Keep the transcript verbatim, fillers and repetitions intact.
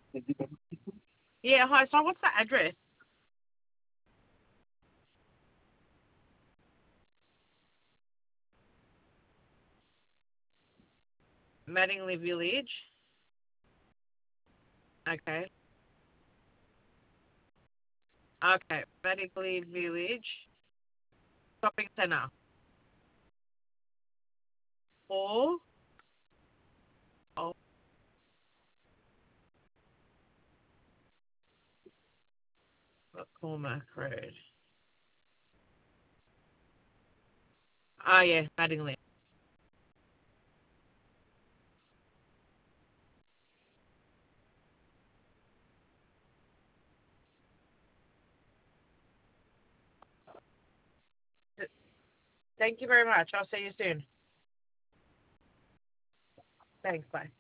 Yeah, hi. So what's the address? Mattingly Village. Okay. Okay. Mattingly Village Shopping Centre. Or oh, Cormac Road. Oh yeah, Mattingly. Thank you very much. I'll see you soon. Thanks. Bye.